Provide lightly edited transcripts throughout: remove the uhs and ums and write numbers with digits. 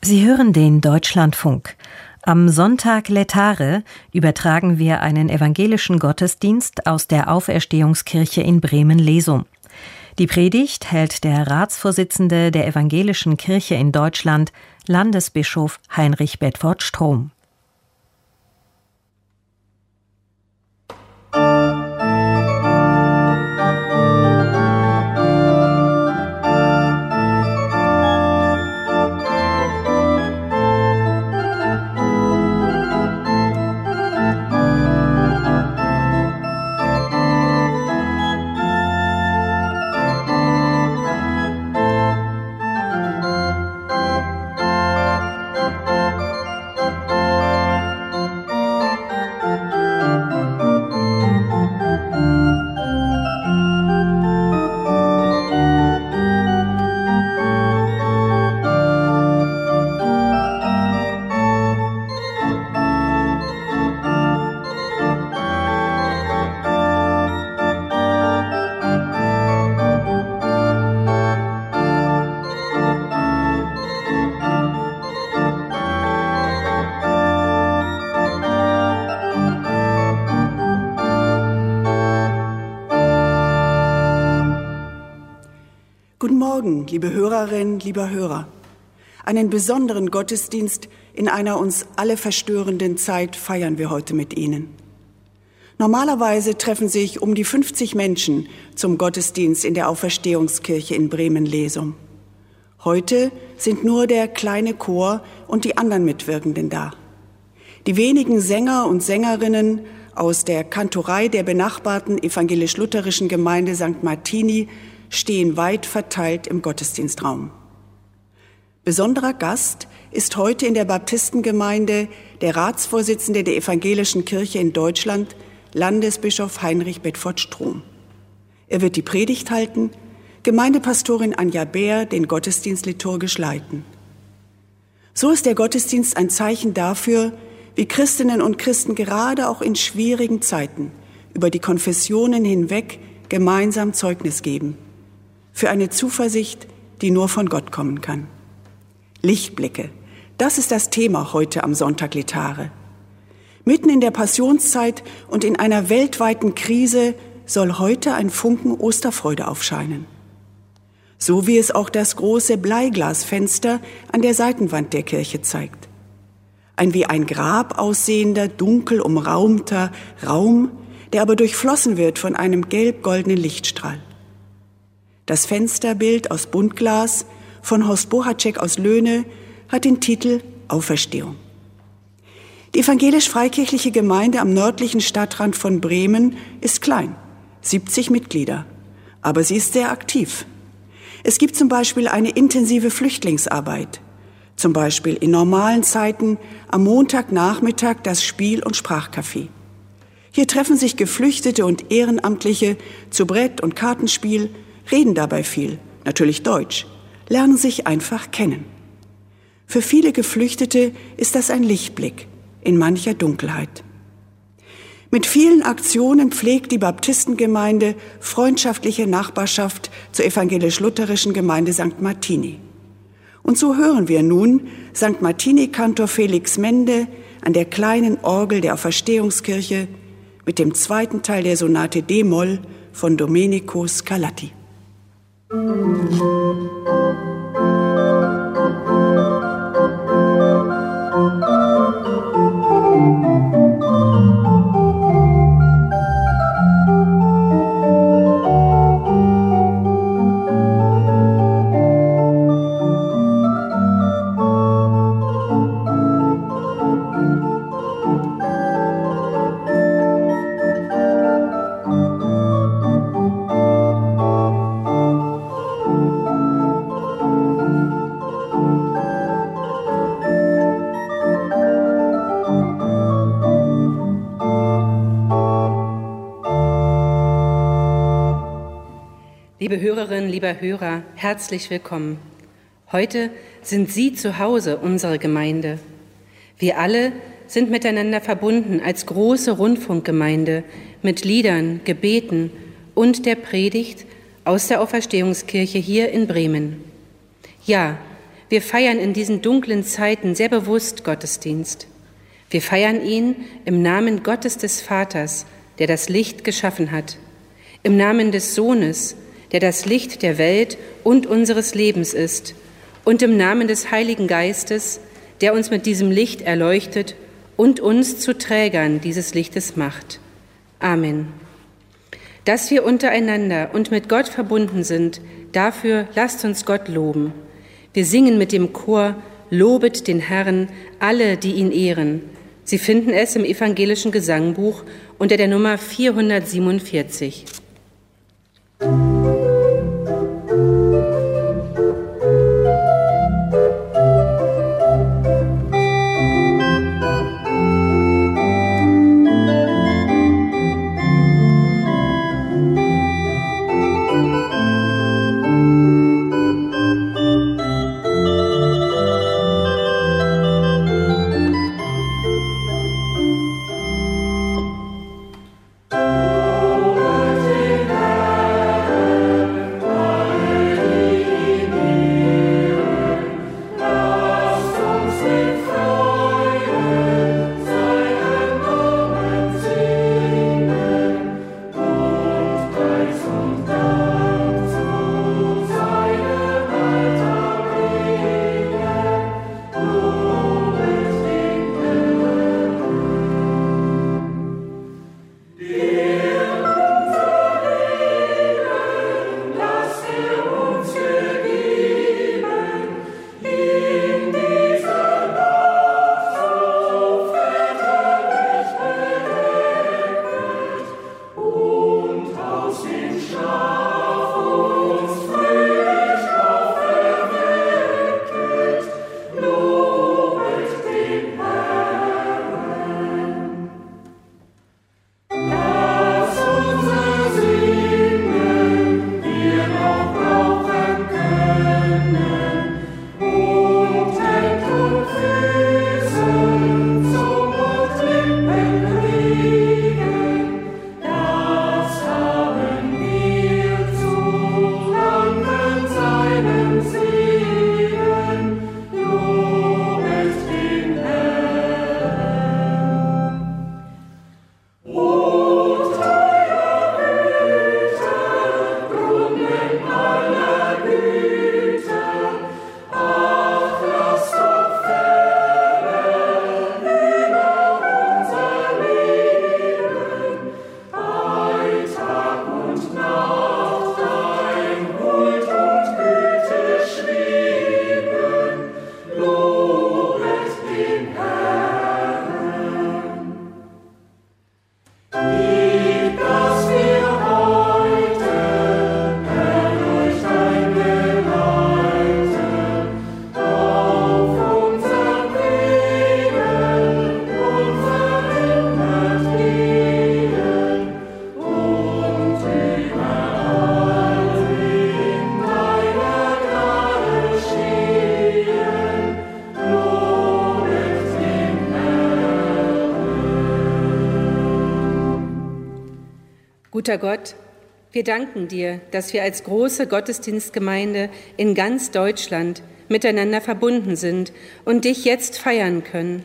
Sie hören den Deutschlandfunk. Am Sonntag Laetare übertragen wir einen evangelischen Gottesdienst aus der Auferstehungskirche in Bremen-Lesum. Die Predigt hält der Ratsvorsitzende der Evangelischen Kirche in Deutschland, Landesbischof Heinrich Bedford Strom. Guten Morgen, liebe Hörerinnen, lieber Hörer. Einen besonderen Gottesdienst in einer uns alle verstörenden Zeit feiern wir heute mit Ihnen. Normalerweise treffen sich um die 50 Menschen zum Gottesdienst in der Auferstehungskirche in Bremen-Lesum. Heute sind nur der kleine Chor und die anderen Mitwirkenden da. Die wenigen Sänger und Sängerinnen aus der Kantorei der benachbarten evangelisch-lutherischen Gemeinde St. Martini stehen weit verteilt im Gottesdienstraum. Besonderer Gast ist heute in der Baptistengemeinde der Ratsvorsitzende der Evangelischen Kirche in Deutschland, Landesbischof Heinrich Bedford Strom. Er wird die Predigt halten, Gemeindepastorin Anja Bär den Gottesdienst liturgisch leiten. So ist der Gottesdienst ein Zeichen dafür, wie Christinnen und Christen gerade auch in schwierigen Zeiten über die Konfessionen hinweg gemeinsam Zeugnis geben. Für eine Zuversicht, die nur von Gott kommen kann. Lichtblicke, das ist das Thema heute am Sonntag Laetare. Mitten in der Passionszeit und in einer weltweiten Krise soll heute ein Funken Osterfreude aufscheinen. So wie es auch das große Bleiglasfenster an der Seitenwand der Kirche zeigt. Ein wie ein Grab aussehender, dunkel umraumter Raum, der aber durchflossen wird von einem gelb-goldenen Lichtstrahl. Das Fensterbild aus Buntglas von Horst Bohacek aus Löhne hat den Titel Auferstehung. Die evangelisch-freikirchliche Gemeinde am nördlichen Stadtrand von Bremen ist klein, 70 Mitglieder, aber sie ist sehr aktiv. Es gibt zum Beispiel eine intensive Flüchtlingsarbeit, zum Beispiel in normalen Zeiten am Montagnachmittag das Spiel- und Sprachcafé. Hier treffen sich Geflüchtete und Ehrenamtliche zu Brett- und Kartenspiel, reden dabei viel, natürlich Deutsch, lernen sich einfach kennen. Für viele Geflüchtete ist das ein Lichtblick in mancher Dunkelheit. Mit vielen Aktionen pflegt die Baptistengemeinde freundschaftliche Nachbarschaft zur evangelisch-lutherischen Gemeinde St. Martini. Und so hören wir nun St. Martini-Kantor Felix Mende an der kleinen Orgel der Auferstehungskirche mit dem zweiten Teil der Sonate D-Moll von Domenico Scarlatti. Liebe Hörerinnen, lieber Hörer, herzlich willkommen. Heute sind Sie zu Hause, unsere Gemeinde. Wir alle sind miteinander verbunden als große Rundfunkgemeinde mit Liedern, Gebeten und der Predigt aus der Auferstehungskirche hier in Bremen. Ja, wir feiern in diesen dunklen Zeiten sehr bewusst Gottesdienst. Wir feiern ihn im Namen Gottes des Vaters, der das Licht geschaffen hat, im Namen des Sohnes, der das Licht der Welt und unseres Lebens ist, und im Namen des Heiligen Geistes, der uns mit diesem Licht erleuchtet und uns zu Trägern dieses Lichtes macht. Amen. Dass wir untereinander und mit Gott verbunden sind, dafür lasst uns Gott loben. Wir singen mit dem Chor »Lobet den Herrn, alle, die ihn ehren«. Sie finden es im evangelischen Gesangbuch unter der Nummer 447. Guter Gott, wir danken dir, dass wir als große Gottesdienstgemeinde in ganz Deutschland miteinander verbunden sind und dich jetzt feiern können.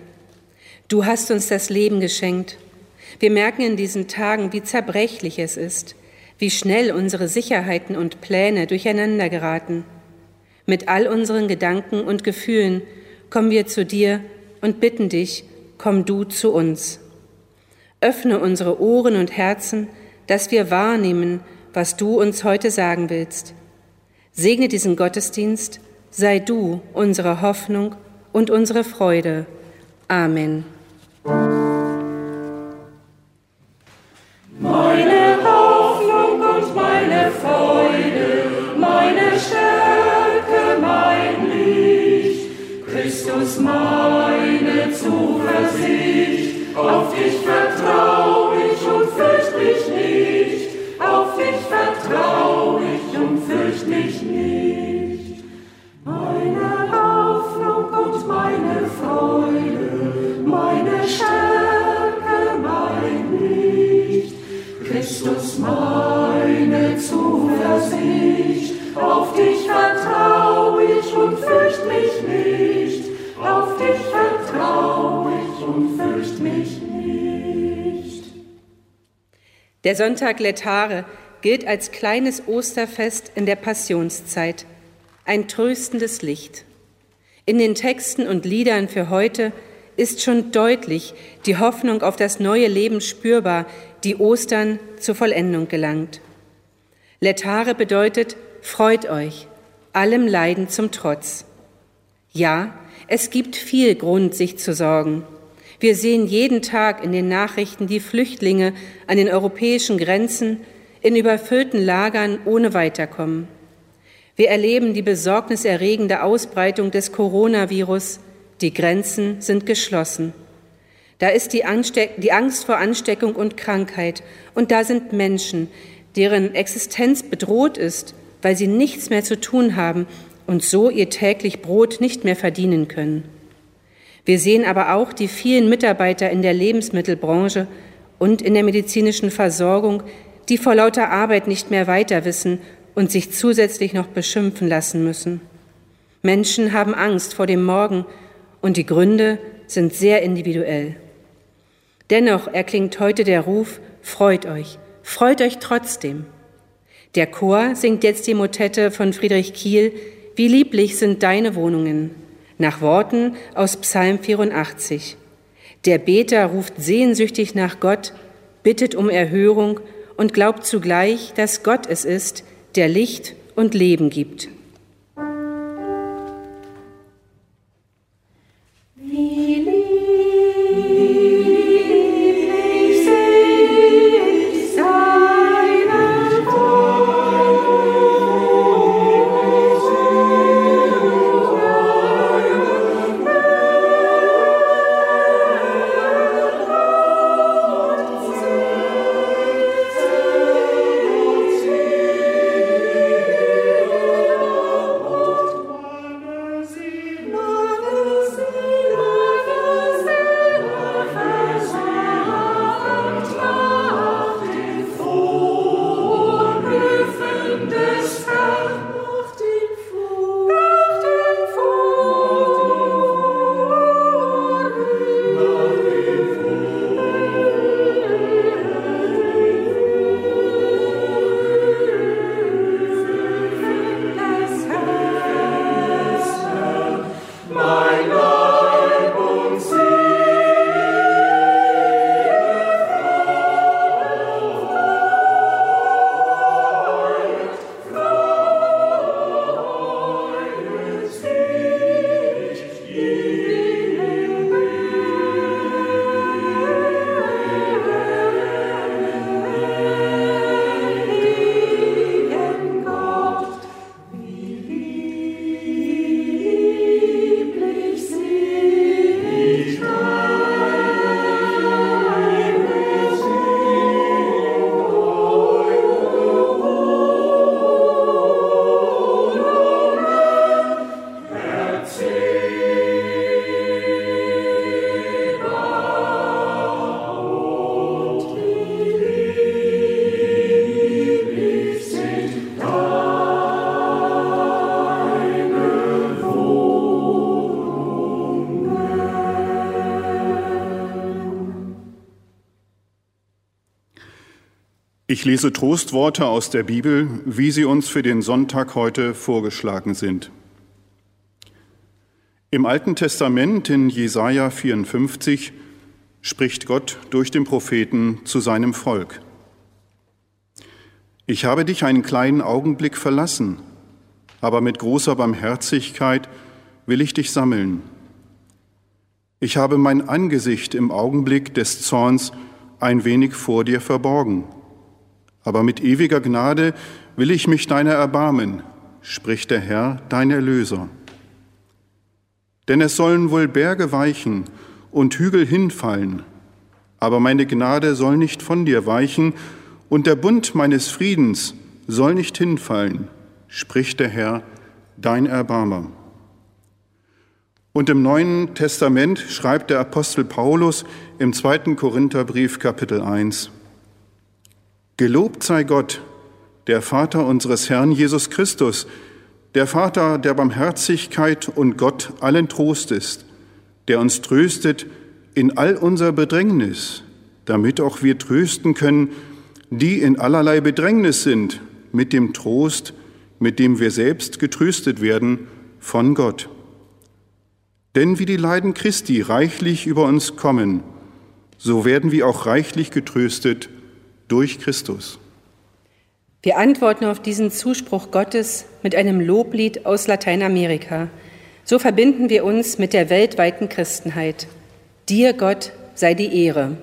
Du hast uns das Leben geschenkt. Wir merken in diesen Tagen, wie zerbrechlich es ist, wie schnell unsere Sicherheiten und Pläne durcheinander geraten. Mit all unseren Gedanken und Gefühlen kommen wir zu dir und bitten dich, komm du zu uns. Öffne unsere Ohren und Herzen, dass wir wahrnehmen, was du uns heute sagen willst. Segne diesen Gottesdienst, sei du unsere Hoffnung und unsere Freude. Amen. Meine Hoffnung und meine Freude, meine Stärke, mein Licht, Christus meine Zuversicht, auf dich vertrau ich und fürcht mich nicht, auf dich vertrau ich und fürcht mich nicht. Meine Hoffnung und meine Freude, meine Stärke, mein Licht, Christus meine Zuversicht, auf dich vertrau ich und fürcht mich fürcht mich nicht. Der Sonntag Laetare gilt als kleines Osterfest in der Passionszeit, ein tröstendes Licht. In den Texten und Liedern für heute ist schon deutlich die Hoffnung auf das neue Leben spürbar, die Ostern zur Vollendung gelangt. Laetare bedeutet, freut euch, allem Leiden zum Trotz. Ja, es gibt viel Grund, sich zu sorgen. Wir sehen jeden Tag in den Nachrichten die Flüchtlinge an den europäischen Grenzen in überfüllten Lagern ohne Weiterkommen. Wir erleben die besorgniserregende Ausbreitung des Coronavirus. Die Grenzen sind geschlossen. Da ist die Angst vor Ansteckung und Krankheit. Und da sind Menschen, deren Existenz bedroht ist, weil sie nichts mehr zu tun haben und so ihr täglich Brot nicht mehr verdienen können. Wir sehen aber auch die vielen Mitarbeiter in der Lebensmittelbranche und in der medizinischen Versorgung, die vor lauter Arbeit nicht mehr weiter wissen und sich zusätzlich noch beschimpfen lassen müssen. Menschen haben Angst vor dem Morgen und die Gründe sind sehr individuell. Dennoch erklingt heute der Ruf, freut euch trotzdem. Der Chor singt jetzt die Motette von Friedrich Kiel, Wie lieblich sind deine Wohnungen, nach Worten aus Psalm 84. Der Beter ruft sehnsüchtig nach Gott, bittet um Erhörung und glaubt zugleich, dass Gott es ist, der Licht und Leben gibt. Ich lese Trostworte aus der Bibel, wie sie uns für den Sonntag heute vorgeschlagen sind. Im Alten Testament in Jesaja 54 spricht Gott durch den Propheten zu seinem Volk. Ich habe dich einen kleinen Augenblick verlassen, aber mit großer Barmherzigkeit will ich dich sammeln. Ich habe mein Angesicht im Augenblick des Zorns ein wenig vor dir verborgen. Aber mit ewiger Gnade will ich mich deiner erbarmen, spricht der Herr, dein Erlöser. Denn es sollen wohl Berge weichen und Hügel hinfallen, aber meine Gnade soll nicht von dir weichen und der Bund meines Friedens soll nicht hinfallen, spricht der Herr, dein Erbarmer. Und im Neuen Testament schreibt der Apostel Paulus im 2. Korintherbrief Kapitel 1: Gelobt sei Gott, der Vater unseres Herrn Jesus Christus, der Vater der Barmherzigkeit und Gott allen Trost ist, der uns tröstet in all unserer Bedrängnis, damit auch wir trösten können, die in allerlei Bedrängnis sind, mit dem Trost, mit dem wir selbst getröstet werden von Gott. Denn wie die Leiden Christi reichlich über uns kommen, so werden wir auch reichlich getröstet durch Christus. Wir antworten auf diesen Zuspruch Gottes mit einem Loblied aus Lateinamerika. So verbinden wir uns mit der weltweiten Christenheit. Dir, Gott, sei die Ehre.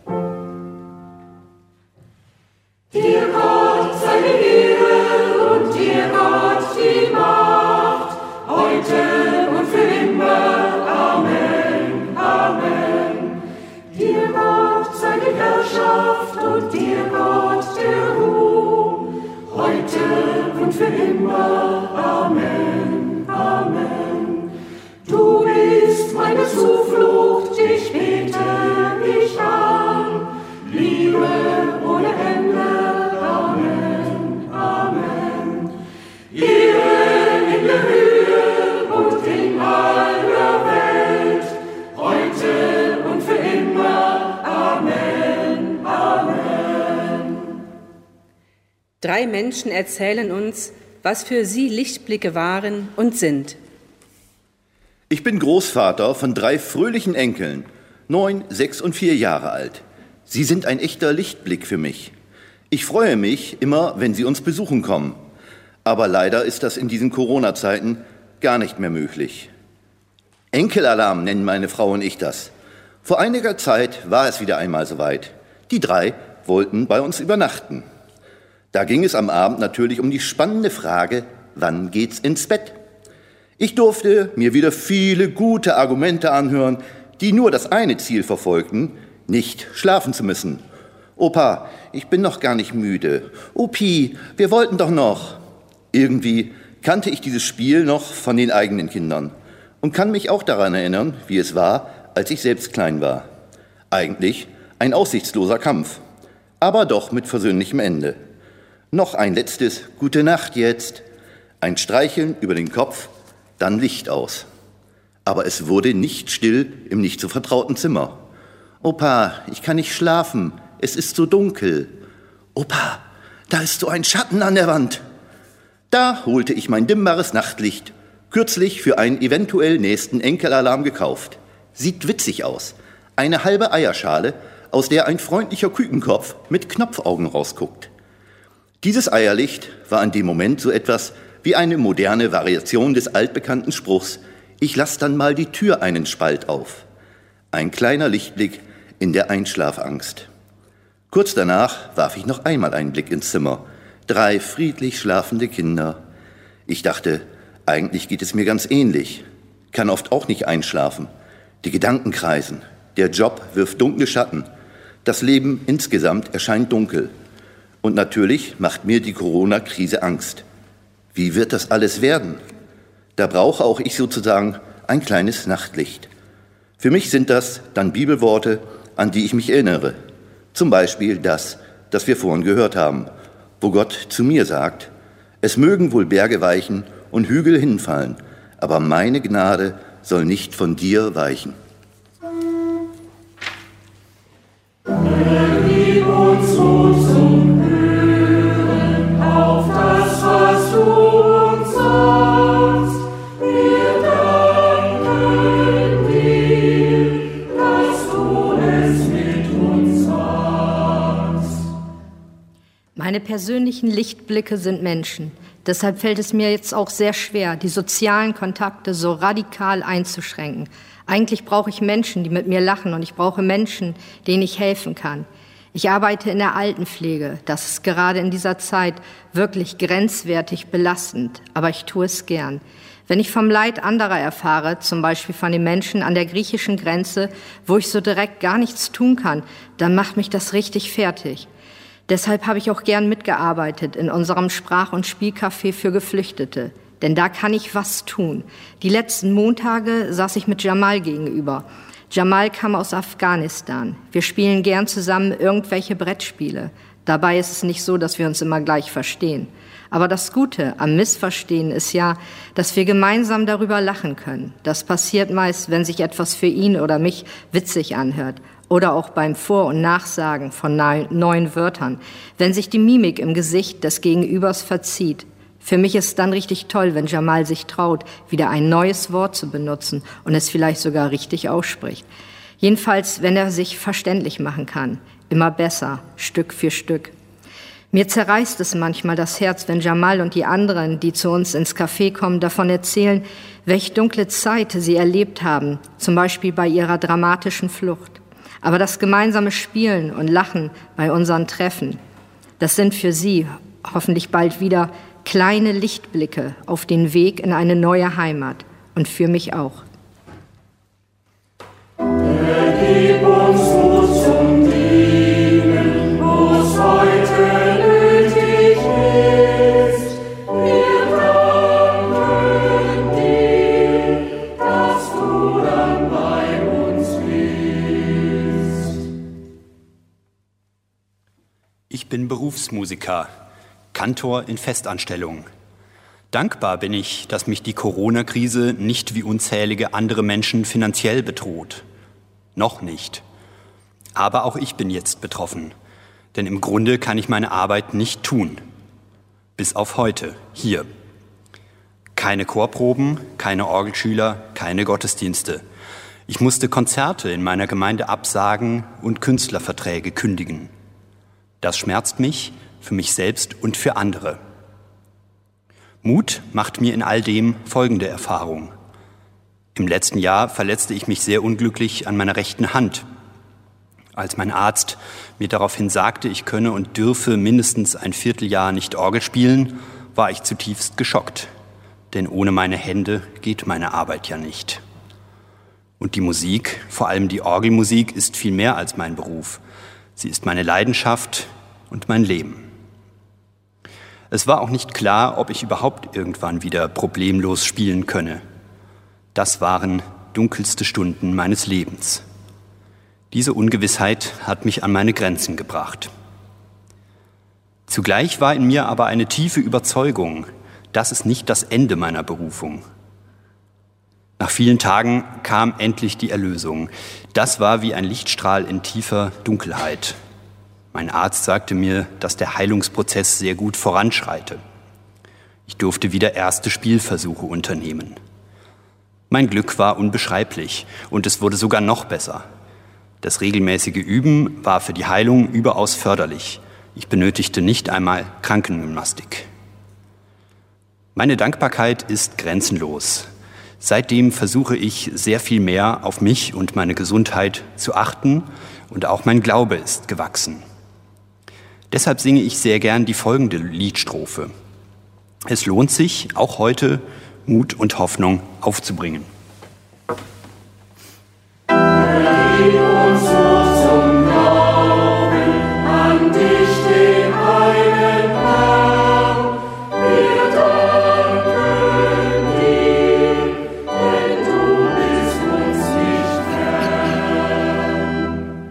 Dir, Gott, sei die Ehre und dir, Gott, die Macht, heute und für immer. Amen, Amen. Dir, Gott, sei die Herrschaft und dir, Gott, der Ruhm, heute und für immer. Amen, Amen. Du bist meine Zuflucht, dich bete ich an, Liebe ohne Ende. Amen, Amen. Ehre in der Höhe und in aller Welt, heute und für immer. Amen, Amen. 3 Menschen erzählen uns, was für sie Lichtblicke waren und sind. Ich bin Großvater von 3 fröhlichen Enkeln, 9, 6 und 4 Jahre alt. Sie sind ein echter Lichtblick für mich. Ich freue mich immer, wenn sie uns besuchen kommen. Aber leider ist das in diesen Corona-Zeiten gar nicht mehr möglich. Enkelalarm nennen meine Frau und ich das. Vor einiger Zeit war es wieder einmal soweit. Die 3 wollten bei uns übernachten. Da ging es am Abend natürlich um die spannende Frage, wann geht's ins Bett? Ich durfte mir wieder viele gute Argumente anhören, die nur das eine Ziel verfolgten, nicht schlafen zu müssen. Opa, ich bin noch gar nicht müde. Opi, wir wollten doch noch. Irgendwie kannte ich dieses Spiel noch von den eigenen Kindern und kann mich auch daran erinnern, wie es war, als ich selbst klein war. Eigentlich ein aussichtsloser Kampf, aber doch mit versöhnlichem Ende. Noch ein letztes Gute Nacht jetzt, ein Streicheln über den Kopf, dann Licht aus. Aber es wurde nicht still im nicht so vertrauten Zimmer. Opa, ich kann nicht schlafen, es ist so dunkel. Opa, da ist so ein Schatten an der Wand. Da holte ich mein dimmbares Nachtlicht, kürzlich für einen eventuell nächsten Enkelalarm gekauft. Sieht witzig aus. Eine halbe Eierschale, aus der ein freundlicher Kükenkopf mit Knopfaugen rausguckt. Dieses Eierlicht war in dem Moment so etwas wie eine moderne Variation des altbekannten Spruchs, ich lass dann mal die Tür einen Spalt auf. Ein kleiner Lichtblick in der Einschlafangst. Kurz danach warf ich noch einmal einen Blick ins Zimmer. 3 friedlich schlafende Kinder. Ich dachte, eigentlich geht es mir ganz ähnlich. Kann oft auch nicht einschlafen. Die Gedanken kreisen. Der Job wirft dunkle Schatten. Das Leben insgesamt erscheint dunkel. Und natürlich macht mir die Corona-Krise Angst. Wie wird das alles werden? Da brauche auch ich sozusagen ein kleines Nachtlicht. Für mich sind das dann Bibelworte, an die ich mich erinnere. Zum Beispiel das wir vorhin gehört haben, wo Gott zu mir sagt, es mögen wohl Berge weichen und Hügel hinfallen, aber meine Gnade soll nicht von dir weichen. Gib uns Mut zum Hören auf das, was du uns sagst. Wir danken dir, dass du es mit uns sagst. Meine persönlichen Lichtblicke sind Menschen. Deshalb fällt es mir jetzt auch sehr schwer, die sozialen Kontakte so radikal einzuschränken. Eigentlich brauche ich Menschen, die mit mir lachen, und ich brauche Menschen, denen ich helfen kann. Ich arbeite in der Altenpflege. Das ist gerade in dieser Zeit wirklich grenzwertig belastend, aber ich tue es gern. Wenn ich vom Leid anderer erfahre, zum Beispiel von den Menschen an der griechischen Grenze, wo ich so direkt gar nichts tun kann, dann macht mich das richtig fertig. Deshalb habe ich auch gern mitgearbeitet in unserem Sprach- und Spielcafé für Geflüchtete. Denn da kann ich was tun. Die letzten Montage saß ich mit Jamal gegenüber. Jamal kam aus Afghanistan. Wir spielen gern zusammen irgendwelche Brettspiele. Dabei ist es nicht so, dass wir uns immer gleich verstehen. Aber das Gute am Missverstehen ist ja, dass wir gemeinsam darüber lachen können. Das passiert meist, wenn sich etwas für ihn oder mich witzig anhört. Oder auch beim Vor- und Nachsagen von neuen Wörtern, wenn sich die Mimik im Gesicht des Gegenübers verzieht. Für mich ist es dann richtig toll, wenn Jamal sich traut, wieder ein neues Wort zu benutzen und es vielleicht sogar richtig ausspricht. Jedenfalls, wenn er sich verständlich machen kann. Immer besser, Stück für Stück. Mir zerreißt es manchmal das Herz, wenn Jamal und die anderen, die zu uns ins Café kommen, davon erzählen, welche dunkle Zeit sie erlebt haben, zum Beispiel bei ihrer dramatischen Flucht. Aber das gemeinsame Spielen und Lachen bei unseren Treffen, das sind für sie hoffentlich bald wieder kleine Lichtblicke auf den Weg in eine neue Heimat und für mich auch. Gib uns Mut zum Dienen, wo's heute nötig ist. Wir danken dir, dass du dann bei uns bist. Ich bin Berufsmusiker, Kantor in Festanstellung. Dankbar bin ich, dass mich die Corona-Krise nicht wie unzählige andere Menschen finanziell bedroht. Noch nicht. Aber auch ich bin jetzt betroffen. Denn im Grunde kann ich meine Arbeit nicht tun. Bis auf heute, hier. Keine Chorproben, keine Orgelschüler, keine Gottesdienste. Ich musste Konzerte in meiner Gemeinde absagen und Künstlerverträge kündigen. Das schmerzt mich, für mich selbst und für andere. Mut macht mir in all dem folgende Erfahrung. Im letzten Jahr verletzte ich mich sehr unglücklich an meiner rechten Hand. Als mein Arzt mir daraufhin sagte, ich könne und dürfe mindestens ein Vierteljahr nicht Orgel spielen, war ich zutiefst geschockt. Denn ohne meine Hände geht meine Arbeit ja nicht. Und die Musik, vor allem die Orgelmusik, ist viel mehr als mein Beruf. Sie ist meine Leidenschaft und mein Leben. Es war auch nicht klar, ob ich überhaupt irgendwann wieder problemlos spielen könne. Das waren dunkelste Stunden meines Lebens. Diese Ungewissheit hat mich an meine Grenzen gebracht. Zugleich war in mir aber eine tiefe Überzeugung, das ist nicht das Ende meiner Berufung. Nach vielen Tagen kam endlich die Erlösung. Das war wie ein Lichtstrahl in tiefer Dunkelheit. Mein Arzt sagte mir, dass der Heilungsprozess sehr gut voranschreite. Ich durfte wieder erste Spielversuche unternehmen. Mein Glück war unbeschreiblich und es wurde sogar noch besser. Das regelmäßige Üben war für die Heilung überaus förderlich. Ich benötigte nicht einmal Krankengymnastik. Meine Dankbarkeit ist grenzenlos. Seitdem versuche ich sehr viel mehr auf mich und meine Gesundheit zu achten und auch mein Glaube ist gewachsen. Deshalb singe ich sehr gern die folgende Liedstrophe. Es lohnt sich, auch heute Mut und Hoffnung aufzubringen. Gib uns Mut zum Glauben an dich, den einen Herrn. Wir danken dir, denn du bist uns nicht fern.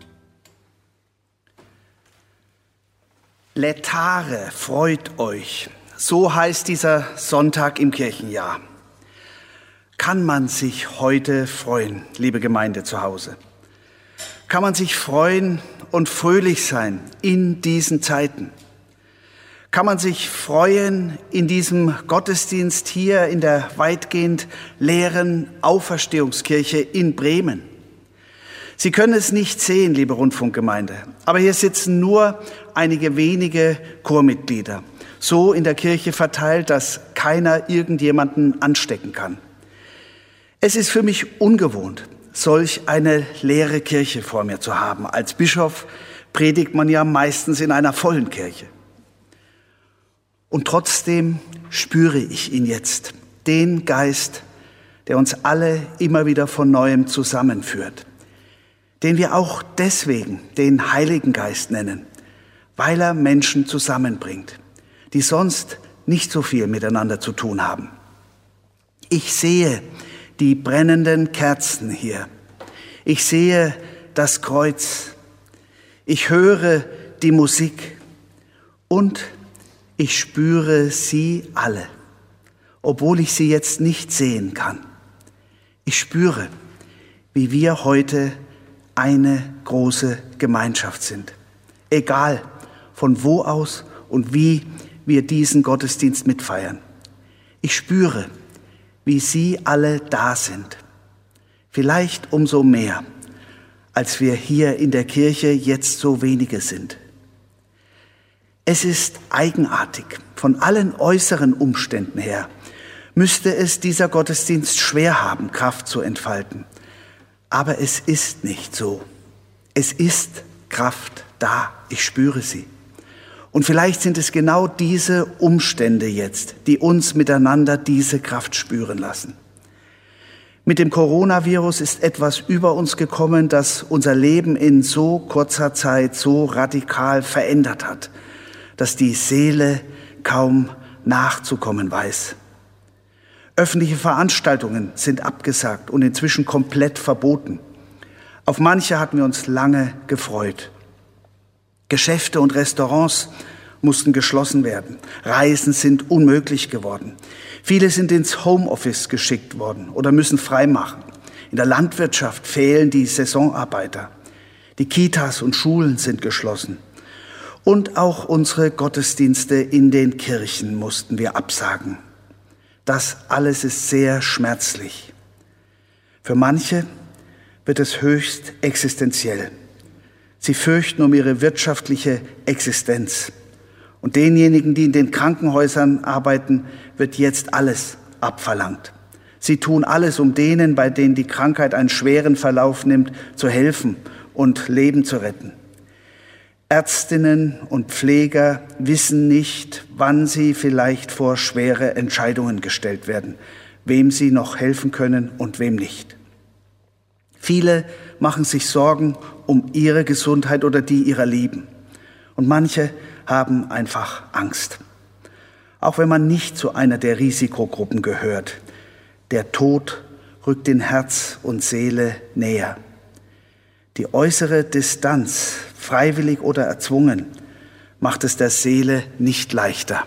Lätare, freut euch. So heißt dieser Sonntag im Kirchenjahr. Kann man sich heute freuen, liebe Gemeinde zu Hause? Kann man sich freuen und fröhlich sein in diesen Zeiten? Kann man sich freuen in diesem Gottesdienst hier in der weitgehend leeren Auferstehungskirche in Bremen? Sie können es nicht sehen, liebe Rundfunkgemeinde, aber hier sitzen nur einige wenige Chormitglieder, so in der Kirche verteilt, dass keiner irgendjemanden anstecken kann. Es ist für mich ungewohnt, solch eine leere Kirche vor mir zu haben. Als Bischof predigt man ja meistens in einer vollen Kirche. Und trotzdem spüre ich ihn jetzt, den Geist, der uns alle immer wieder von Neuem zusammenführt, den wir auch deswegen den Heiligen Geist nennen, weil er Menschen zusammenbringt, die sonst nicht so viel miteinander zu tun haben. Ich sehe die brennenden Kerzen hier. Ich sehe das Kreuz. Ich höre die Musik und Ich spüre sie alle, obwohl ich sie jetzt nicht sehen kann. Ich spüre, wie wir heute eine große Gemeinschaft sind. Egal von wo aus und wie wir diesen Gottesdienst mitfeiern. Ich spüre, wie Sie alle da sind. Vielleicht umso mehr, als wir hier in der Kirche jetzt so wenige sind. Es ist eigenartig. Von allen äußeren Umständen her müsste es dieser Gottesdienst schwer haben, Kraft zu entfalten. Aber es ist nicht so. Es ist Kraft da. Ich spüre sie. Und vielleicht sind es genau diese Umstände jetzt, die uns miteinander diese Kraft spüren lassen. Mit dem Coronavirus ist etwas über uns gekommen, das unser Leben in so kurzer Zeit so radikal verändert hat, dass die Seele kaum nachzukommen weiß. Öffentliche Veranstaltungen sind abgesagt und inzwischen komplett verboten. Auf manche hatten wir uns lange gefreut. Geschäfte und Restaurants mussten geschlossen werden. Reisen sind unmöglich geworden. Viele sind ins Homeoffice geschickt worden oder müssen freimachen. In der Landwirtschaft fehlen die Saisonarbeiter. Die Kitas und Schulen sind geschlossen. Und auch unsere Gottesdienste in den Kirchen mussten wir absagen. Das alles ist sehr schmerzlich. Für manche wird es höchst existenziell. Sie fürchten um ihre wirtschaftliche Existenz. Und denjenigen, die in den Krankenhäusern arbeiten, wird jetzt alles abverlangt. Sie tun alles, um denen, bei denen die Krankheit einen schweren Verlauf nimmt, zu helfen und Leben zu retten. Ärztinnen und Pfleger wissen nicht, wann sie vielleicht vor schwere Entscheidungen gestellt werden, wem sie noch helfen können und wem nicht. Viele machen sich Sorgen um ihre Gesundheit oder die ihrer Lieben. Und manche haben einfach Angst. Auch wenn man nicht zu einer der Risikogruppen gehört. Der Tod rückt in Herz und Seele näher. Die äußere Distanz, freiwillig oder erzwungen, macht es der Seele nicht leichter.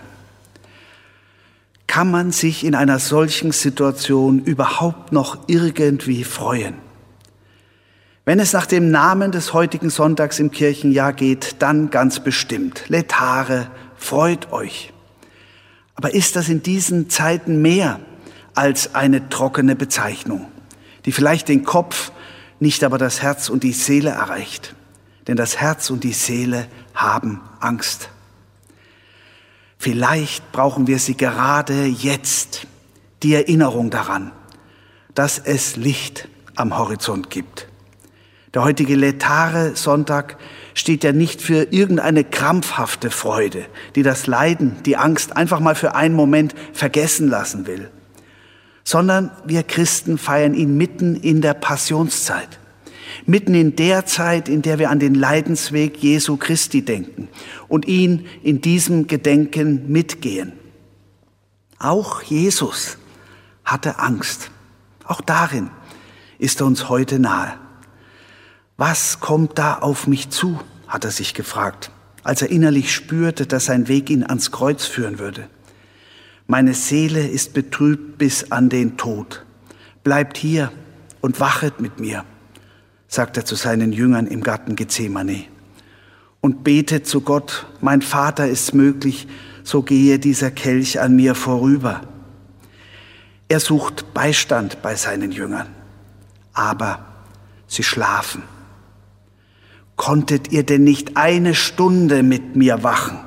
Kann man sich in einer solchen Situation überhaupt noch irgendwie freuen? Wenn es nach dem Namen des heutigen Sonntags im Kirchenjahr geht, dann ganz bestimmt. Letare, freut euch. Aber ist das in diesen Zeiten mehr als eine trockene Bezeichnung, die vielleicht den Kopf, nicht aber das Herz und die Seele erreicht? Denn das Herz und die Seele haben Angst. Vielleicht brauchen wir sie gerade jetzt, die Erinnerung daran, dass es Licht am Horizont gibt. Der heutige Letare-Sonntag steht ja nicht für irgendeine krampfhafte Freude, die das Leiden, die Angst einfach mal für einen Moment vergessen lassen will, sondern wir Christen feiern ihn mitten in der Passionszeit, mitten in der Zeit, in der wir an den Leidensweg Jesu Christi denken und ihn in diesem Gedenken mitgehen. Auch Jesus hatte Angst. Auch darin ist er uns heute nahe. Was kommt da auf mich zu, hat er sich gefragt, als er innerlich spürte, dass sein Weg ihn ans Kreuz führen würde. Meine Seele ist betrübt bis an den Tod. Bleibt hier und wachet mit mir, sagt er zu seinen Jüngern im Garten Gethsemane. Und betet zu Gott, mein Vater, ist's möglich, so gehe dieser Kelch an mir vorüber. Er sucht Beistand bei seinen Jüngern, aber sie schlafen. Konntet ihr denn nicht eine Stunde mit mir wachen?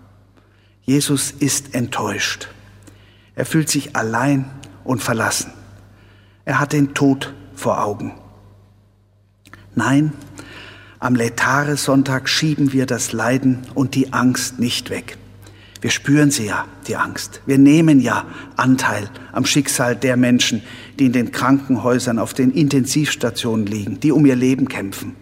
Jesus ist enttäuscht. Er fühlt sich allein und verlassen. Er hat den Tod vor Augen. Nein, am Letare-Sonntag schieben wir das Leiden und die Angst nicht weg. Wir spüren sie ja, die Angst. Wir nehmen ja Anteil am Schicksal der Menschen, die in den Krankenhäusern, auf den Intensivstationen liegen, die um ihr Leben kämpfen.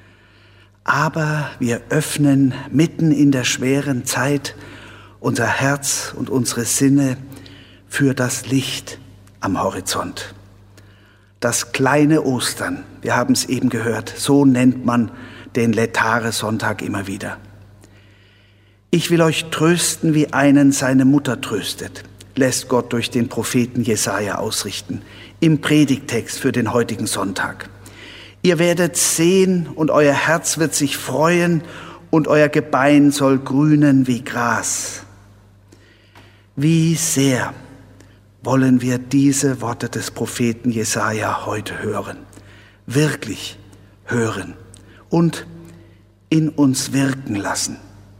Aber wir öffnen mitten in der schweren Zeit unser Herz und unsere Sinne für das Licht am Horizont. Das kleine Ostern, wir haben es eben gehört, so nennt man den Letare-Sonntag immer wieder. Ich will euch trösten, wie einen seine Mutter tröstet, lässt Gott durch den Propheten Jesaja ausrichten, im Predigttext für den heutigen Sonntag. Ihr werdet sehen und euer Herz wird sich freuen und euer Gebein soll grünen wie Gras. Wie sehr wollen wir diese Worte des Propheten Jesaja heute hören, wirklich hören und in uns wirken lassen.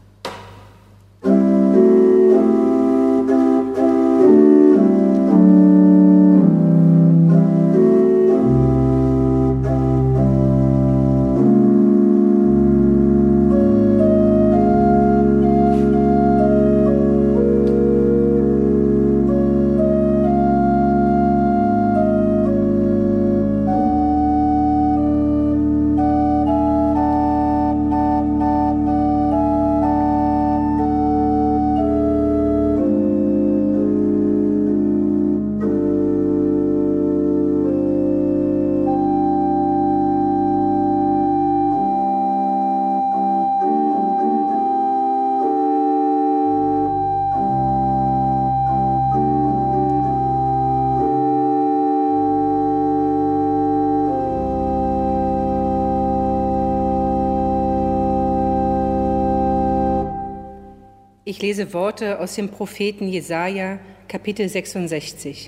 Ich lese Worte aus dem Propheten Jesaja, Kapitel 66.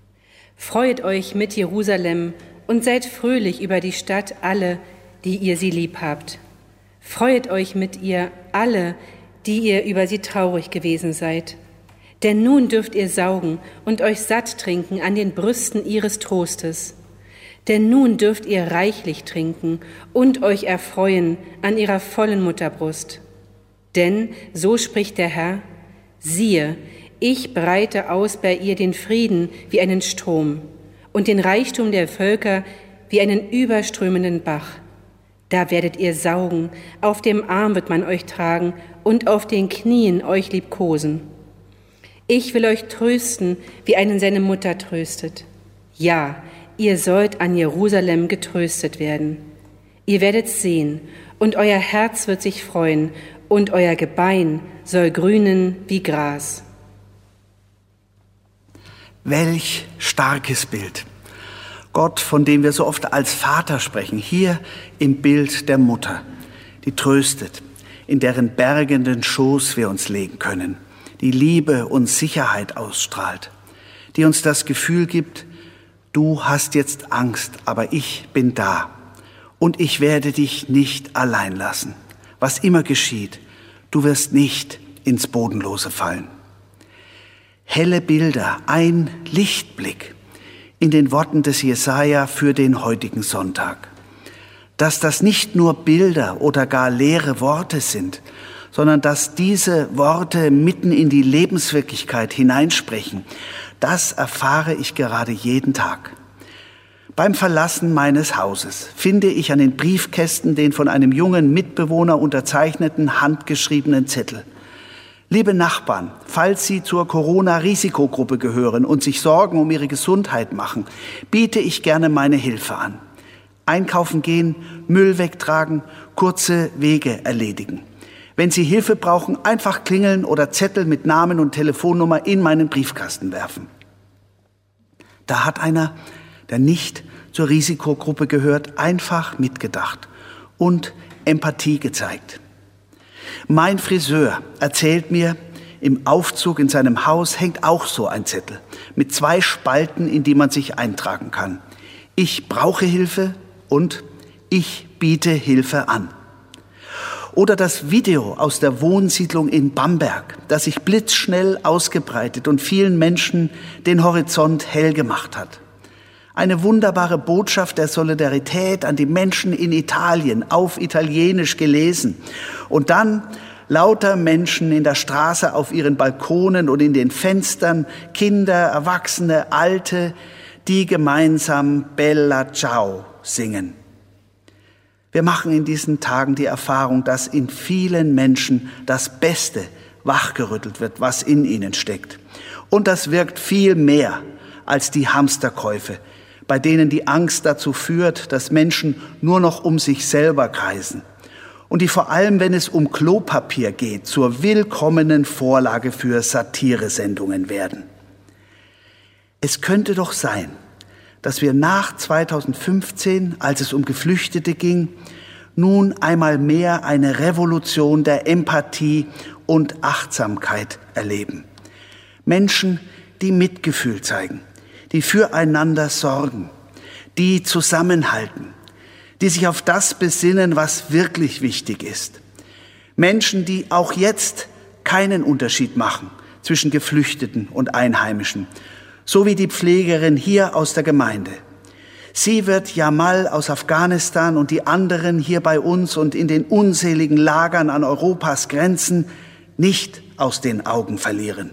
Freut euch mit Jerusalem und seid fröhlich über die Stadt, alle, die ihr sie lieb habt. Freut euch mit ihr, alle, die ihr über sie traurig gewesen seid. Denn nun dürft ihr saugen und euch satt trinken an den Brüsten ihres Trostes. Denn nun dürft ihr reichlich trinken und euch erfreuen an ihrer vollen Mutterbrust. Denn, so spricht der Herr, siehe, ich breite aus bei ihr den Frieden wie einen Strom und den Reichtum der Völker wie einen überströmenden Bach. Da werdet ihr saugen, auf dem Arm wird man euch tragen und auf den Knien euch liebkosen. Ich will euch trösten, wie einen seine Mutter tröstet. Ja, ihr sollt an Jerusalem getröstet werden. Ihr werdet sehen, und euer Herz wird sich freuen, und euer Gebein soll grünen wie Gras. Welch starkes Bild. Gott, von dem wir so oft als Vater sprechen, hier im Bild der Mutter, die tröstet, in deren bergenden Schoß wir uns legen können, die Liebe und Sicherheit ausstrahlt, die uns das Gefühl gibt, du hast jetzt Angst, aber ich bin da und ich werde dich nicht allein lassen. Was immer geschieht, du wirst nicht ins Bodenlose fallen. Helle Bilder, ein Lichtblick in den Worten des Jesaja für den heutigen Sonntag. Dass das nicht nur Bilder oder gar leere Worte sind, sondern dass diese Worte mitten in die Lebenswirklichkeit hineinsprechen, das erfahre ich gerade jeden Tag. Beim Verlassen meines Hauses finde ich an den Briefkästen den von einem jungen Mitbewohner unterzeichneten handgeschriebenen Zettel. Liebe Nachbarn, falls Sie zur Corona-Risikogruppe gehören und sich Sorgen um Ihre Gesundheit machen, biete ich gerne meine Hilfe an. Einkaufen gehen, Müll wegtragen, kurze Wege erledigen. Wenn Sie Hilfe brauchen, einfach klingeln oder Zettel mit Namen und Telefonnummer in meinen Briefkasten werfen. Da hat einer, der nicht zur Risikogruppe gehört, einfach mitgedacht und Empathie gezeigt. Mein Friseur erzählt mir, im Aufzug in seinem Haus hängt auch so ein Zettel mit 2 Spalten, in die man sich eintragen kann. Ich brauche Hilfe und ich biete Hilfe an. Oder das Video aus der Wohnsiedlung in Bamberg, das sich blitzschnell ausgebreitet und vielen Menschen den Horizont hell gemacht hat. Eine wunderbare Botschaft der Solidarität an die Menschen in Italien, auf Italienisch gelesen. Und dann lauter Menschen in der Straße, auf ihren Balkonen und in den Fenstern, Kinder, Erwachsene, Alte, die gemeinsam Bella Ciao singen. Wir machen in diesen Tagen die Erfahrung, dass in vielen Menschen das Beste wachgerüttelt wird, was in ihnen steckt. Und das wirkt viel mehr als die Hamsterkäufe, bei denen die Angst dazu führt, dass Menschen nur noch um sich selber kreisen. und die vor allem, wenn es um Klopapier geht, zur willkommenen Vorlage für Satiresendungen werden. Es könnte doch sein, dass wir nach 2015, als es um Geflüchtete ging, nun einmal mehr eine Revolution der Empathie und Achtsamkeit erleben. Menschen, die Mitgefühl zeigen, die füreinander sorgen, die zusammenhalten, die sich auf das besinnen, was wirklich wichtig ist. Menschen, die auch jetzt keinen Unterschied machen zwischen Geflüchteten und Einheimischen, so wie die Pflegerin hier aus der Gemeinde. Sie wird Jamal aus Afghanistan und die anderen hier bei uns und in den unzähligen Lagern an Europas Grenzen nicht aus den Augen verlieren.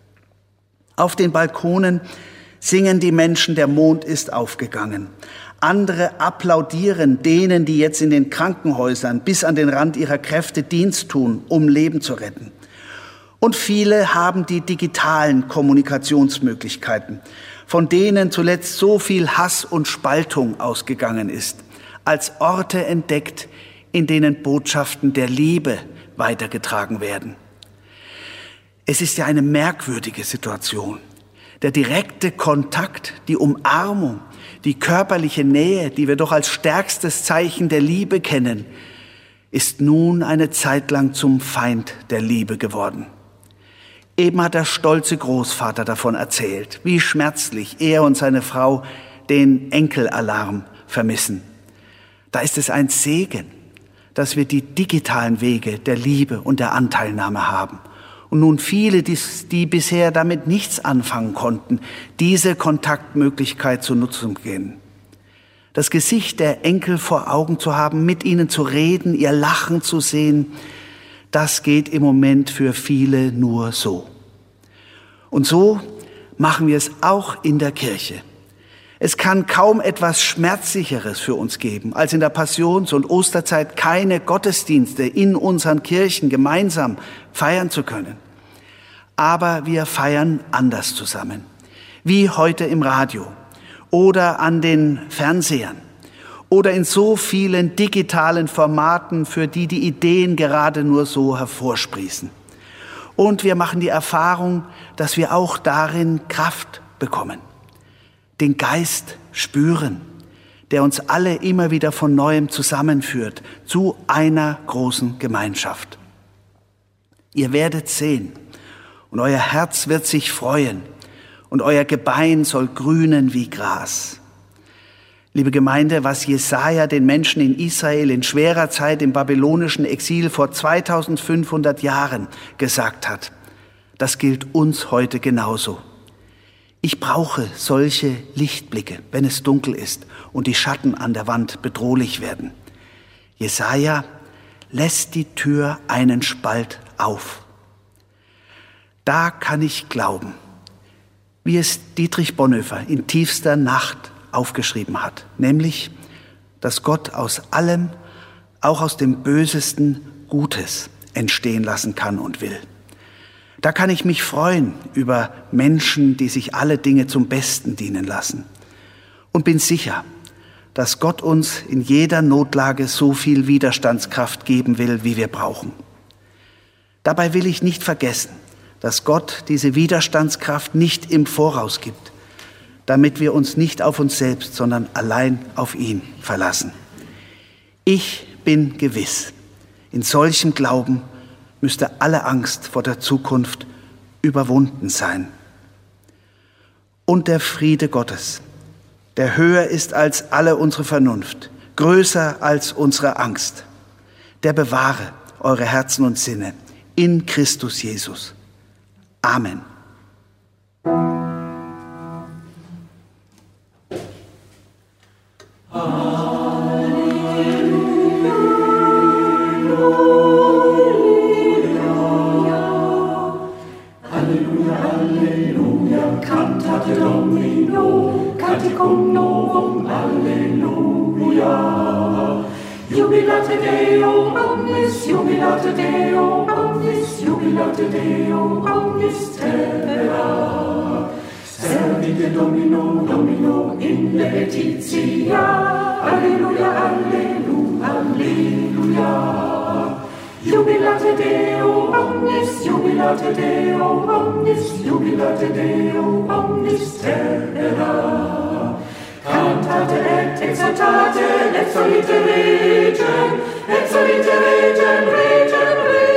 Auf den Balkonen singen die Menschen, der Mond ist aufgegangen. Andere applaudieren denen, die jetzt in den Krankenhäusern bis an den Rand ihrer Kräfte Dienst tun, um Leben zu retten. Und viele haben die digitalen Kommunikationsmöglichkeiten, von denen zuletzt so viel Hass und Spaltung ausgegangen ist, als Orte entdeckt, in denen Botschaften der Liebe weitergetragen werden. Es ist ja eine merkwürdige Situation. Der direkte Kontakt, die Umarmung, die körperliche Nähe, die wir doch als stärkstes Zeichen der Liebe kennen, ist nun eine Zeit lang zum Feind der Liebe geworden. Eben hat der stolze Großvater davon erzählt, wie schmerzlich er und seine Frau den Enkelalarm vermissen. Da ist es ein Segen, dass wir die digitalen Wege der Liebe und der Anteilnahme haben. Und nun viele, die bisher damit nichts anfangen konnten, diese Kontaktmöglichkeit zu nutzen beginnen. Das Gesicht der Enkel vor Augen zu haben, mit ihnen zu reden, ihr Lachen zu sehen, das geht im Moment für viele nur so. Und so machen wir es auch in der Kirche. Es kann kaum etwas Schmerzlicheres für uns geben, als in der Passions- und Osterzeit keine Gottesdienste in unseren Kirchen gemeinsam feiern zu können. Aber wir feiern anders zusammen, wie heute im Radio oder an den Fernsehern oder in so vielen digitalen Formaten, für die die Ideen gerade nur so hervorsprießen. Und wir machen die Erfahrung, dass wir auch darin Kraft bekommen, den Geist spüren, der uns alle immer wieder von Neuem zusammenführt zu einer großen Gemeinschaft. Ihr werdet sehen und euer Herz wird sich freuen und euer Gebein soll grünen wie Gras. Liebe Gemeinde, was Jesaja den Menschen in Israel in schwerer Zeit im babylonischen Exil vor 2500 Jahren gesagt hat, das gilt uns heute genauso. Ich brauche solche Lichtblicke, wenn es dunkel ist und die Schatten an der Wand bedrohlich werden. Jesaja lässt die Tür einen Spalt auf. Da kann ich glauben, wie es Dietrich Bonhoeffer in tiefster Nacht aufgeschrieben hat, nämlich, dass Gott aus allem, auch aus dem Bösesten, Gutes entstehen lassen kann und will. Da kann ich mich freuen über Menschen, die sich alle Dinge zum Besten dienen lassen. Und bin sicher, dass Gott uns in jeder Notlage so viel Widerstandskraft geben will, wie wir brauchen. Dabei will ich nicht vergessen, dass Gott diese Widerstandskraft nicht im Voraus gibt, damit wir uns nicht auf uns selbst, sondern allein auf ihn verlassen. Ich bin gewiss, in solchem Glauben müsste alle Angst vor der Zukunft überwunden sein. Und der Friede Gottes, der höher ist als alle unsere Vernunft, größer als unsere Angst, der bewahre eure Herzen und Sinne in Christus Jesus. Amen. Cantate Domino, Canticum Novum, Alleluia. Jubilate Deo, omnis, jubilate Deo, omnis, jubilate Deo, omnis terra. Servite Domino, Domino, in laetitia. Alleluia, Alleluia, Alleluia. Jubilate Deo omnis, jubilate Deo omnis, jubilate Deo omnis terra. Cantate et exultate, et solite regem, regem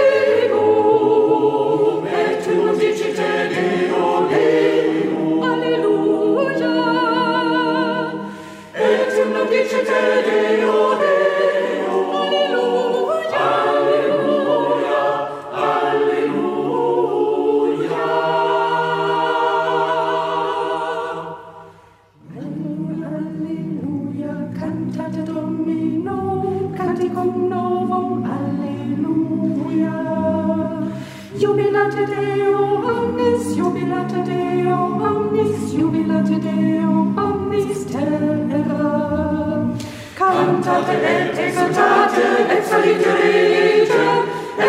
regum, et dicite Deo, Deo. Alleluia. Et dicite Deo, Deo. Alleluia. Alleluia. Alleluia. Cantate Domino, canticum novum, alleluia. Jubilate Deo omnis, jubilate Deo omnis, jubilate Deo omnis terra. Cantate et exultate, et salite regem,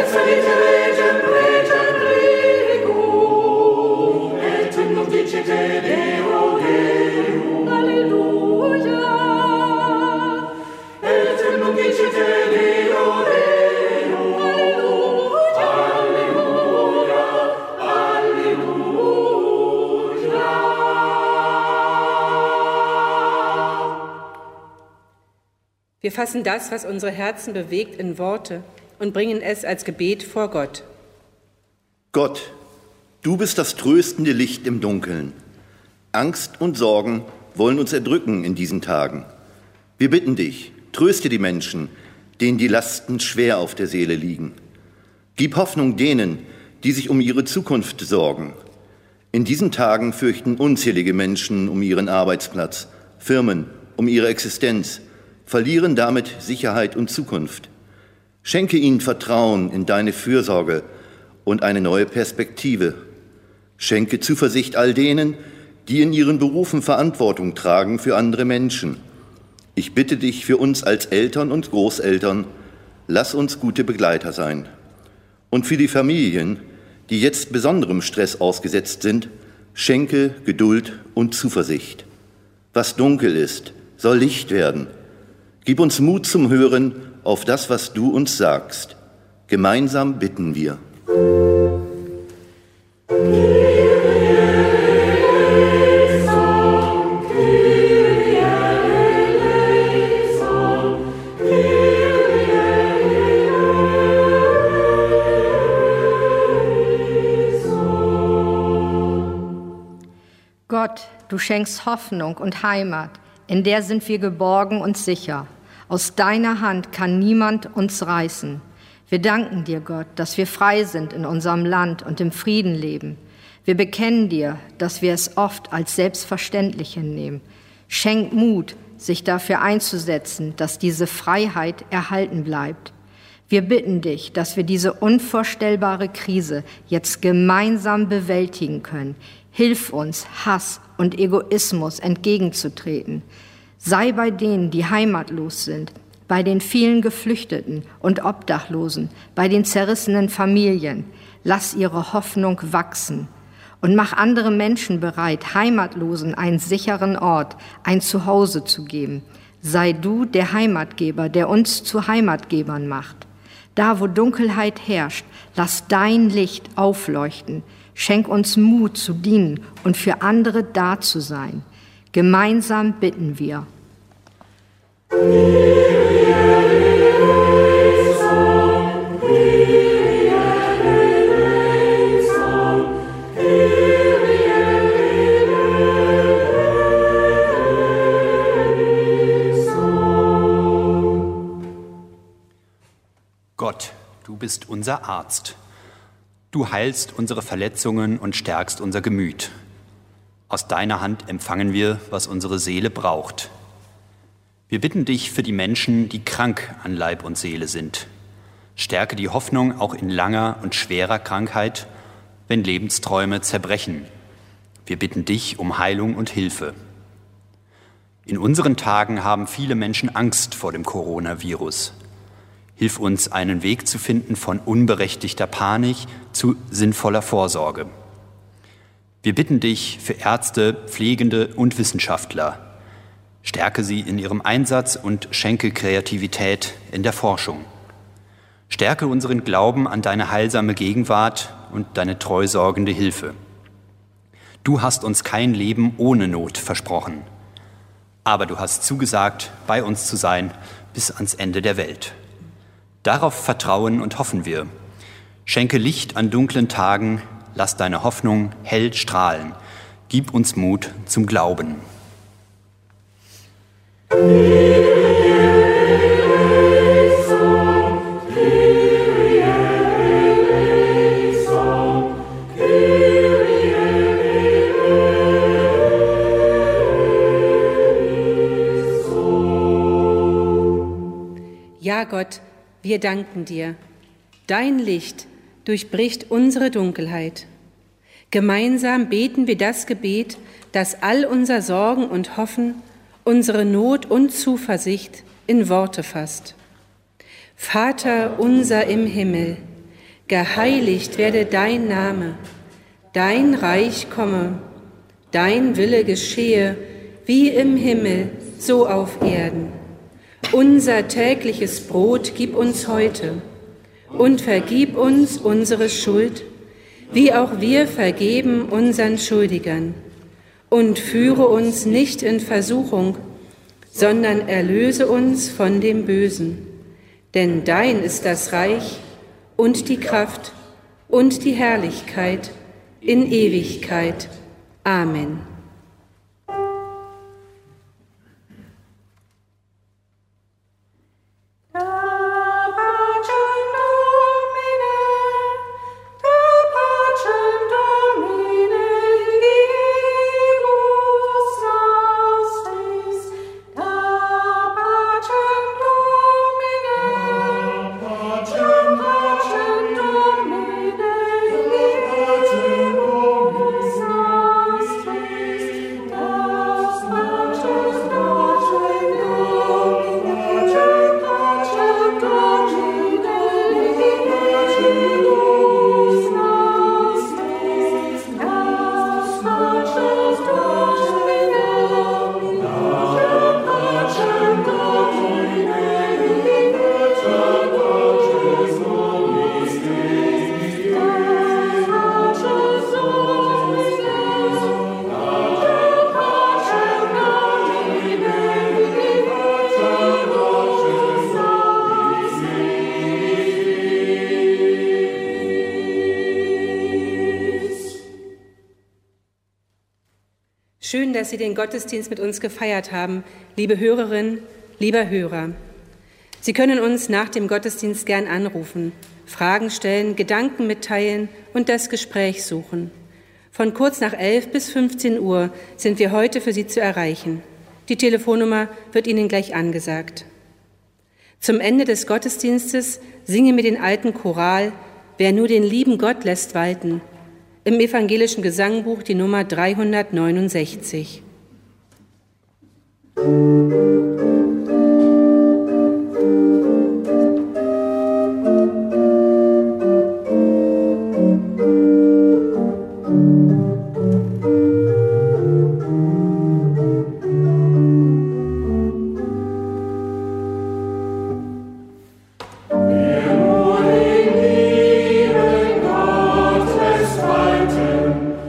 regem regum, et dicite Deo, Deo. Alleluia. Et dicite Deo, Deo. Alleluia. Alleluia. Wir fassen das, was unsere Herzen bewegt, in Worte und bringen es als Gebet vor Gott. Gott, du bist das tröstende Licht im Dunkeln. Angst und Sorgen wollen uns erdrücken in diesen Tagen. Wir bitten dich, tröste die Menschen, denen die Lasten schwer auf der Seele liegen. Gib Hoffnung denen, die sich um ihre Zukunft sorgen. In diesen Tagen fürchten unzählige Menschen um ihren Arbeitsplatz, Firmen um ihre Existenz, verlieren damit Sicherheit und Zukunft. Schenke ihnen Vertrauen in deine Fürsorge und eine neue Perspektive. Schenke Zuversicht all denen, die in ihren Berufen Verantwortung tragen für andere Menschen. Ich bitte dich für uns als Eltern und Großeltern, lass uns gute Begleiter sein. Und für die Familien, die jetzt besonderem Stress ausgesetzt sind, schenke Geduld und Zuversicht. Was dunkel ist, soll Licht werden. Gib uns Mut zum Hören auf das, was du uns sagst. Gemeinsam bitten wir. Gott, du schenkst Hoffnung und Heimat, in der sind wir geborgen und sicher. Aus deiner Hand kann niemand uns reißen. Wir danken dir, Gott, dass wir frei sind in unserem Land und im Frieden leben. Wir bekennen dir, dass wir es oft als selbstverständlich hinnehmen. Schenk Mut, sich dafür einzusetzen, dass diese Freiheit erhalten bleibt. Wir bitten dich, dass wir diese unvorstellbare Krise jetzt gemeinsam bewältigen können. Hilf uns, Hass und Egoismus entgegenzutreten. Sei bei denen, die heimatlos sind, bei den vielen Geflüchteten und Obdachlosen, bei den zerrissenen Familien. Lass ihre Hoffnung wachsen und mach andere Menschen bereit, Heimatlosen einen sicheren Ort, ein Zuhause zu geben. Sei du der Heimatgeber, der uns zu Heimatgebern macht. Da, wo Dunkelheit herrscht, lass dein Licht aufleuchten. Schenk uns Mut zu dienen und für andere da zu sein. Gemeinsam bitten wir. Gott, du bist unser Arzt. Du heilst unsere Verletzungen und stärkst unser Gemüt. Aus deiner Hand empfangen wir, was unsere Seele braucht. Wir bitten dich für die Menschen, die krank an Leib und Seele sind. Stärke die Hoffnung auch in langer und schwerer Krankheit, wenn Lebensträume zerbrechen. Wir bitten dich um Heilung und Hilfe. In unseren Tagen haben viele Menschen Angst vor dem Coronavirus. Hilf uns, einen Weg zu finden von unberechtigter Panik zu sinnvoller Vorsorge. Wir bitten dich für Ärzte, Pflegende und Wissenschaftler. Stärke sie in ihrem Einsatz und schenke Kreativität in der Forschung. Stärke unseren Glauben an deine heilsame Gegenwart und deine treusorgende Hilfe. Du hast uns kein Leben ohne Not versprochen, aber du hast zugesagt, bei uns zu sein bis ans Ende der Welt. Darauf vertrauen und hoffen wir. Schenke Licht an dunklen Tagen, lass deine Hoffnung hell strahlen. Gib uns Mut zum Glauben. Ja, Gott, wir danken dir. Dein Licht durchbricht unsere Dunkelheit. Gemeinsam beten wir das Gebet, das all unser Sorgen und Hoffen, unsere Not und Zuversicht in Worte fasst. Vater unser im Himmel, geheiligt werde dein Name, dein Reich komme, dein Wille geschehe, wie im Himmel, so auf Erden. Unser tägliches Brot gib uns heute und vergib uns unsere Schuld, wie auch wir vergeben unseren Schuldigern. Und führe uns nicht in Versuchung, sondern erlöse uns von dem Bösen. Denn dein ist das Reich und die Kraft und die Herrlichkeit in Ewigkeit. Amen. Schön, dass Sie den Gottesdienst mit uns gefeiert haben, liebe Hörerinnen, lieber Hörer. Sie können uns nach dem Gottesdienst gern anrufen, Fragen stellen, Gedanken mitteilen und das Gespräch suchen. Von kurz nach 11 bis 15 Uhr sind wir heute für Sie zu erreichen. Die Telefonnummer wird Ihnen gleich angesagt. Zum Ende des Gottesdienstes singen wir den alten Choral »Wer nur den lieben Gott lässt walten« im evangelischen Gesangbuch die Nummer 369.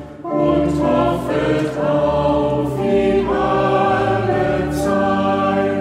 Und hoffet auf ihn alle Zeit.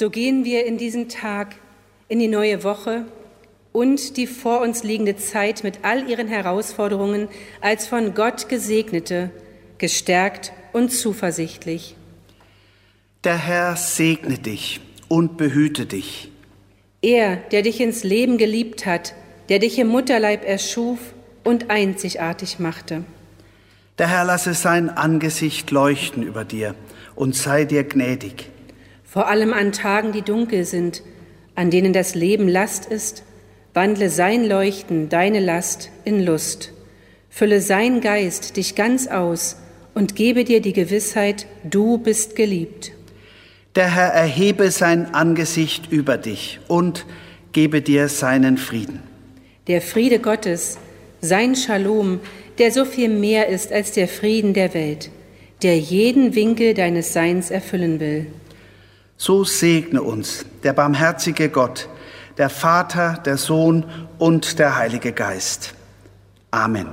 So gehen wir in diesen Tag, in die neue Woche und die vor uns liegende Zeit mit all ihren Herausforderungen als von Gott Gesegnete, gestärkt und zuversichtlich. Der Herr segne dich und behüte dich. Er, der dich ins Leben geliebt hat, der dich im Mutterleib erschuf und einzigartig machte. Der Herr lasse sein Angesicht leuchten über dir und sei dir gnädig. Vor allem an Tagen, die dunkel sind, an denen das Leben Last ist, wandle sein Leuchten, deine Last, in Lust. Fülle sein Geist dich ganz aus und gebe dir die Gewissheit, du bist geliebt. Der Herr erhebe sein Angesicht über dich und gebe dir seinen Frieden. Der Friede Gottes, sein Shalom, der so viel mehr ist als der Frieden der Welt, der jeden Winkel deines Seins erfüllen will. So segne uns der barmherzige Gott, der Vater, der Sohn und der Heilige Geist. Amen.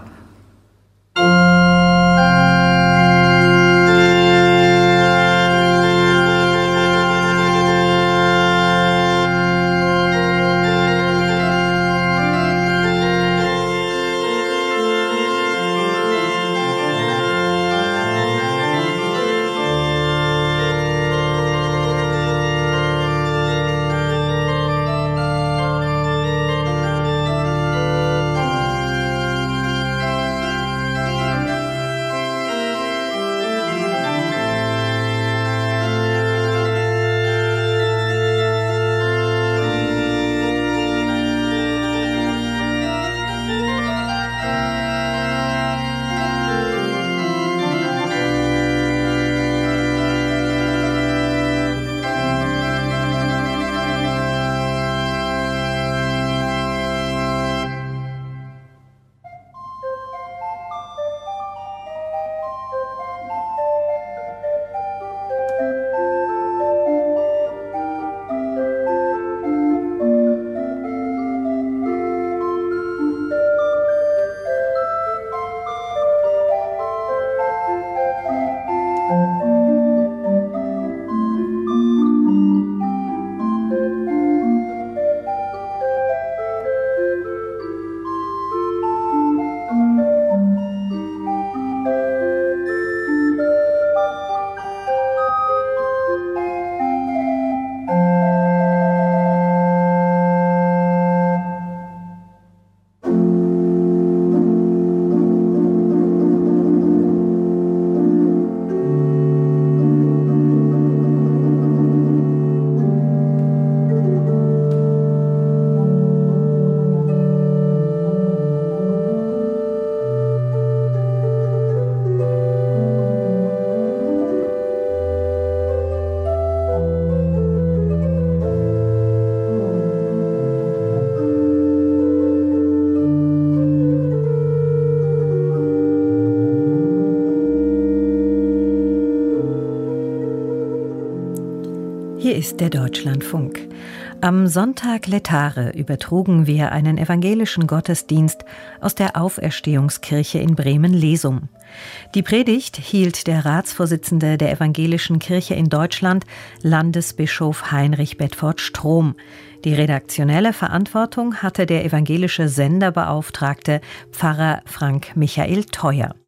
Hier ist der Deutschlandfunk. Am Sonntag Letare übertrugen wir einen evangelischen Gottesdienst aus der Auferstehungskirche in Bremen-Lesum. Die Predigt hielt der Ratsvorsitzende der Evangelischen Kirche in Deutschland, Landesbischof Heinrich Bedford-Strom. Die redaktionelle Verantwortung hatte der evangelische Senderbeauftragte Pfarrer Frank Michael Theuer.